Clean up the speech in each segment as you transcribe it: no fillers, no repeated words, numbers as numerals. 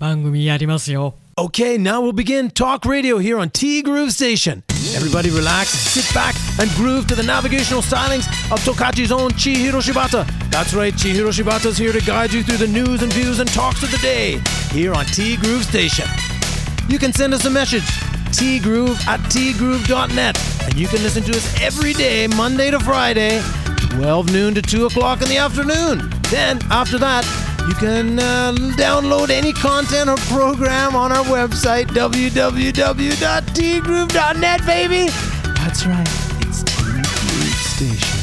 番組やりますよ。 Okay, now we'll begin Talk Radio here on T Groove Station. Everybody relax, sit back, and groove to the navigational stylings of Tokachi's own Chihiro Shibata. That's right, Chihiro Shibata's here to guide you through the news and views and talks of the day here on T Groove Station. You can send us a message, tgroove@tgroove.net, and you can listen to us every day, Monday to Friday, 12 noon to 2 o'clock in the afternoon. Then, after that, you can download any content or program on our website, www.tgroove.net, baby. That's right, it's T Groove Station.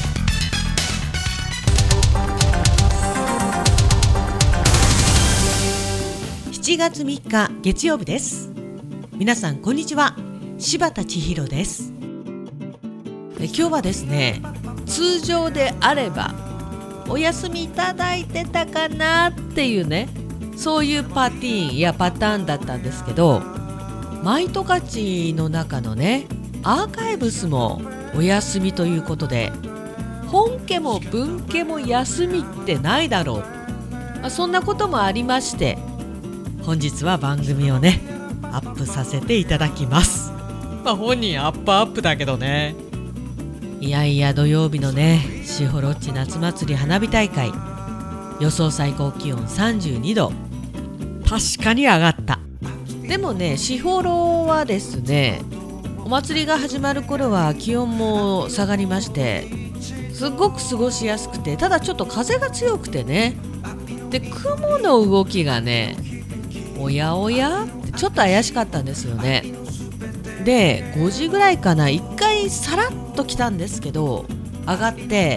7月3日月曜日です。皆さんこんにちは、柴田千尋です。今日はですね、通常であればお休みいただいてたかなっていうね、そういうパターンだったんですけど、マイトカチの中のねアーカイブスもお休みということで、本家も文家も休みってないだろう、そんなこともありまして、本日は番組をねアップさせていただきます。 本人アップだけどね。 いやいや、土曜日のねしほろっち夏祭り花火大会、予想最高気温32度、 確かに上がった。 でもね、しほろはですね、お祭りが始まる頃は気温も下がりまして、すごく過ごしやすくて、ただちょっと風が強くてね、で雲の動きがね、おやおやってちょっと怪しかったんですよね。で5時ぐらいかな、一回さらっと来たんですけど、上がって、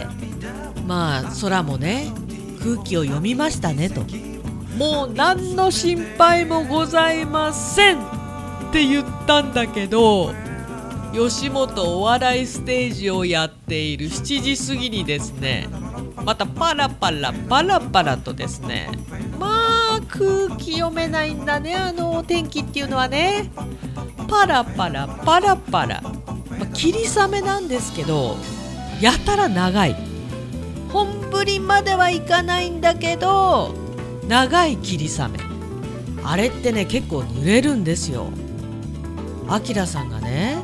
空もね空気を読みましたねと、もう何の心配もございませんって言ったんだけど、吉本お笑いステージをやっている7時過ぎにですね、またパラパラとですね、空気読めないんだね、天気っていうのはね。パラパラ、霧雨なんですけど、やたら長い、本降りまではいかないんだけど長い霧雨、あれってね結構濡れるんですよ。あきらさんがね、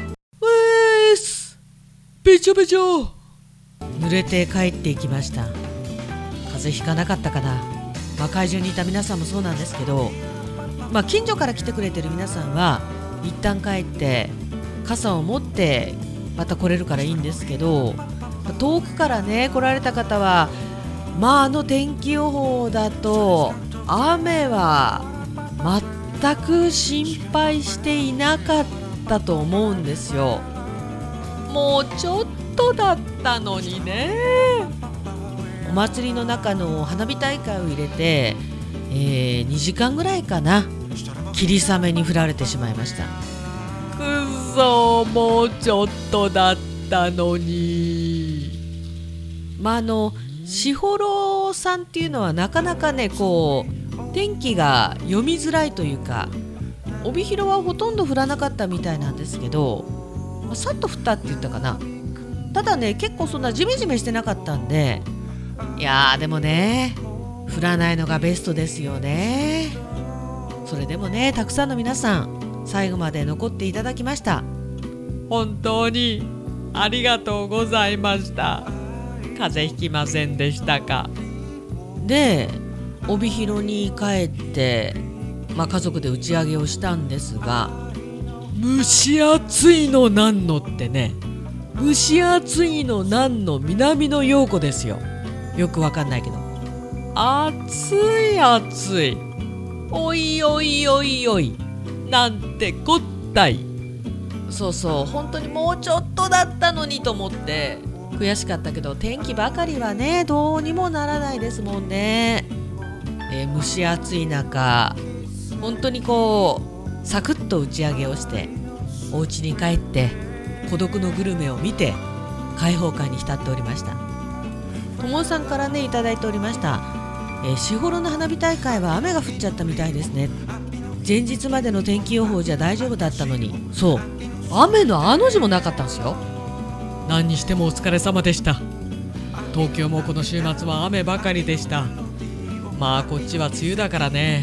べちょべちょ濡れて帰っていきました。風邪ひかなかったかな。会場にいた皆さんもそうなんですけど、近所から来てくれてる皆さんは一旦帰って傘を持ってまた来れるからいいんですけど、遠くからね来られた方は、天気予報だと雨は全く心配していなかったと思うんですよ。もうちょっとだったのにね。お祭りの中の花火大会を入れて、2時間ぐらいかな、霧雨に降られてしまいました。くそ、もうちょっとだったのに。しほろさんっていうのはなかなかね天気が読みづらいというか、帯広はほとんど降らなかったみたいなんですけど、さっと降ったって言ったかな。ただね、結構そんなジメジメしてなかったんで、いやでもね降らないのがベストですよね。それでもね、たくさんの皆さん最後まで残っていただきました。 本当にありがとうございました。風邪ひきませんでしたか。 で帯広に帰って、家族で打ち上げをしたんですが、 蒸し暑いのなんのってね、蒸し暑いのなんの南の陽子ですよ。 よくわかんないけど、 暑い、おいおいなんてこったい。 そう本当にもうちょっとだったのにと思って悔しかったけど、天気ばかりはねどうにもならないですもんね。蒸し暑い中、本当にサクッと打ち上げをして、お家に帰って孤独のグルメを見て開放感に浸っておりました。友さんからねいただいておりました。しほろの花火大会は雨が降っちゃったみたいですね。前日までの天気予報じゃ大丈夫だったのに。そう、雨の字もなかったんですよ。 何にしてもお疲れ様でした。東京もこの週末は雨ばかりでした。こっちは梅雨だからね、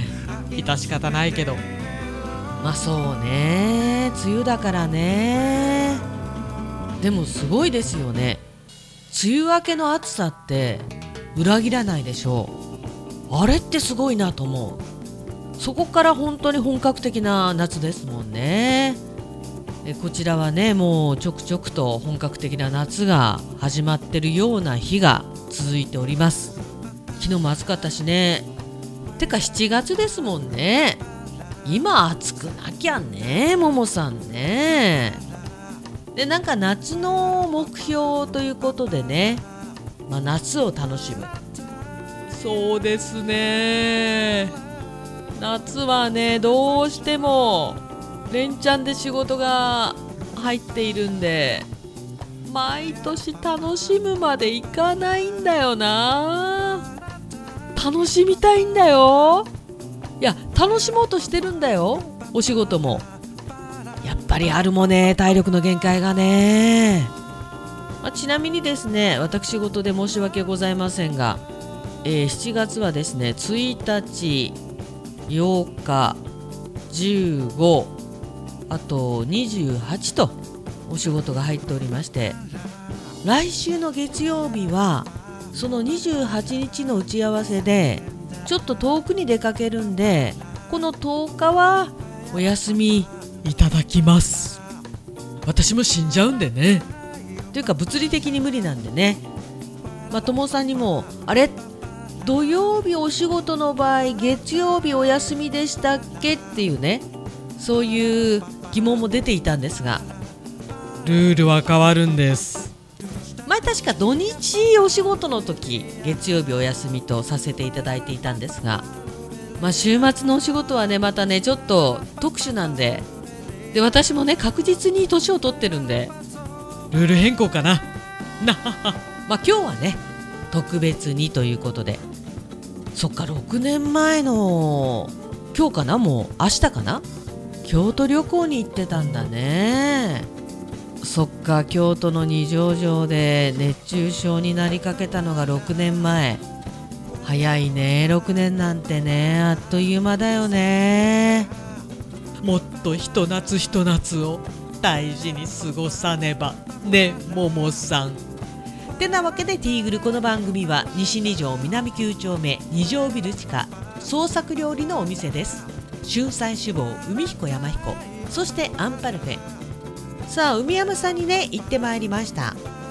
致し方ないけど。 まあそうね、梅雨だからね。でもすごいですよね。梅雨明けの暑さって裏切らないでしょう。あれってすごいなと思う。そこから本当に本格的な夏ですもんね。こちらはね、もうちょくちょくと本格的な夏が始まってるような日が続いております。昨日も暑かったしね。てか7月ですもんね。今暑くなきゃね、ももさんね。で、なんか夏の目標ということでね、夏を楽しむ。 そうですね。夏はね、どうしても連チャンで仕事が入っているんで、毎年楽しむまでいかないんだよな。楽しみたいんだよ。いや、楽しもうとしてるんだよ、お仕事も。やっぱりあるもんね、体力の限界がね。ちなみにですね、私事で申し訳ございませんが、7月はですね、1日、8日、15、あと28とお仕事が入っておりまして、来週の月曜日はその28日の打ち合わせでちょっと遠くに出かけるんで、この10日はお休みいただきます。私も死んじゃうんでね。 というか物理的に無理なんでね。友さんにもあれ、土曜日お仕事の場合月曜日お休みでしたっけっていうね、そういう疑問も出ていたんですが、 ルールは変わるんです。 前確か土日お仕事の時月曜日お休みとさせていただいていたんですが、週末のお仕事はね、またねちょっと特殊なんで、私もね確実に年を取ってるんでルール変更かな。 今日はね特別にということで、そっか、6年前の今日かな、もう明日かな、京都旅行に行ってたんだね。そっか、京都の二条城で熱中症になりかけたのが6年前。早いね、6年なんてね、あっという間だよね。 もっとひと夏ひと夏を大事に過ごさねばね、ももさん。 てなわけでティーグル、この番組は西二条南9丁目二条ビル地下創作料理のお店です。春菜志望海彦山彦、そしてアンパルフェ。さあ、海山さんにね行ってまいりました。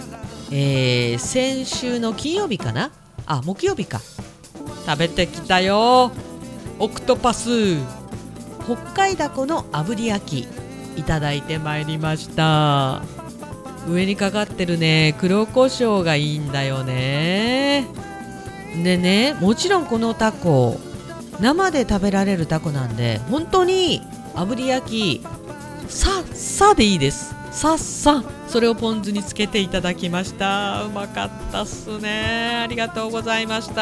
先週の金曜日かな、木曜日か。 食べてきたよ、オクトパス。 北海ダコの炙り焼きいただいてまいりました。上にかかってるね黒胡椒がいいんだよね。でね、もちろんこのタコ生で食べられるタコなんで、本当に炙り焼きさっさでいいです。さっさ、それをポン酢につけていただきました。うまかったっすね。ありがとうございました。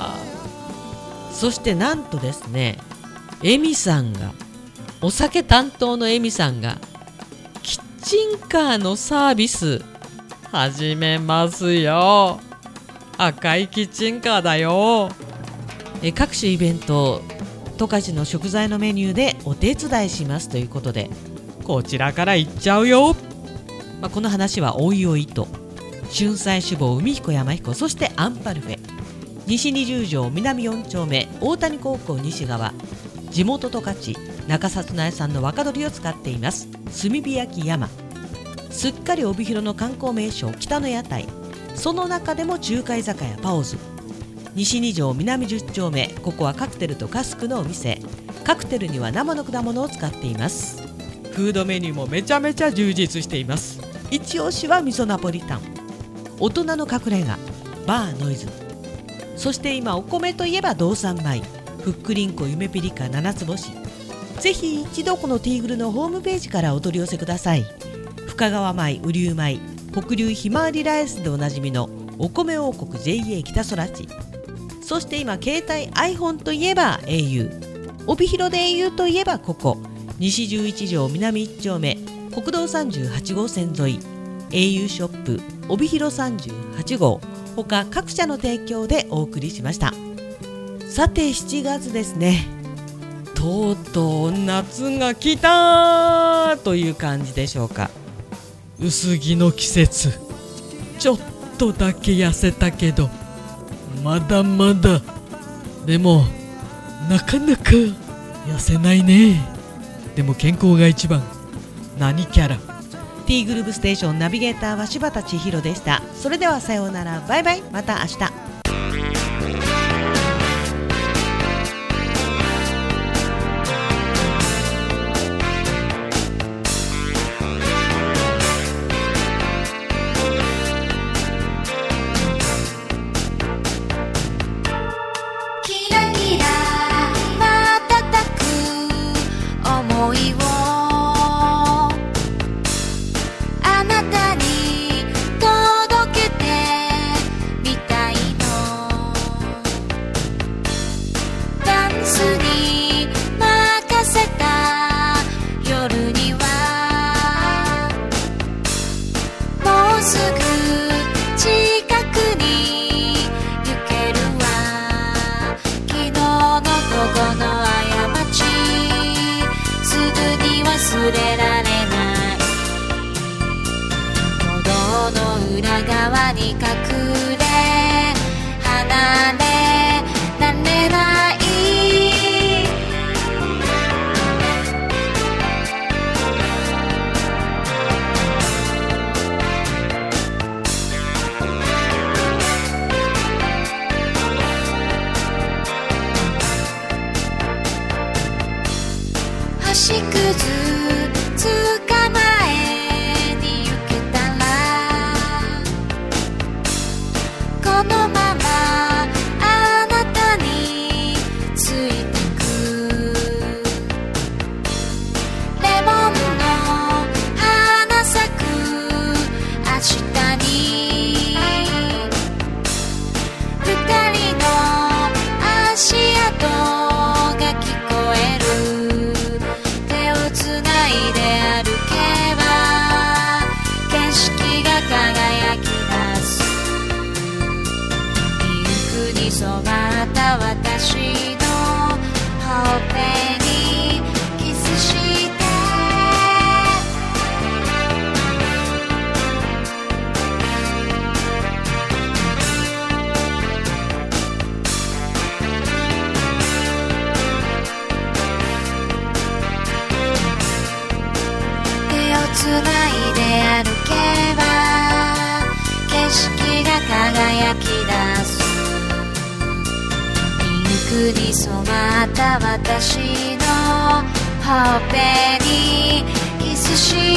そしてなんとですね、エミさんが、お酒担当のエミさんがキッチンカーのサービス始めますよ。赤いキッチンカーだよ。各種イベント、十勝の食材のメニューでお手伝いしますということで、 こちらから行っちゃうよ。 この話はおいおいと。春菜志望海彦山彦、そしてアンパルフェ、西二十条南4丁目大谷高校西側、地元十勝中札内産の若鶏を使っています炭火焼き山。すっかり帯広の観光名所北の屋台、その中でも中華居酒屋パオズ。西二条南10丁目、ここはカクテルとカスクのお店。カクテルには生の果物を使っています。 フードメニューもめちゃめちゃ充実しています。 一押しは味噌ナポリタン。大人の隠れ家バーノイズ。そして今お米といえば道産米、ふっくりんこ夢ピリカ7つ星。ぜひ一度このティーグルのホームページからお取り寄せください。深川米、雨竜米、北流ひまわりライスでおなじみのお米王国 JA 北空地。そして今携帯 iPhone といえば au、 帯広で au といえばここ西11条南1丁目国道38号線沿い au ショップ帯広38号、他各社の提供でお送りしました。さて7月ですね。 とうとう夏が来たという感じでしょうか。 薄着の季節、ちょっとだけ痩せたけどまだまだ。でもなかなか痩せないね。でも健康が一番。何キャラ。 T グループステーションナビゲーターは柴田千尋でした。それではさようなら、バイバイ、また明日。 裏側に隠れ離れられない。星屑捕まえに行けたらこのままあなたについてく。レモンの花咲く明日に二人の足跡が聞こえる。手をつないで歩けば景色が輝き出す。ピンクに染まった私のほっぺにキスして。手をつないで歩けば景色が輝き出す。ピンクに染まった私のほっぺにキスして。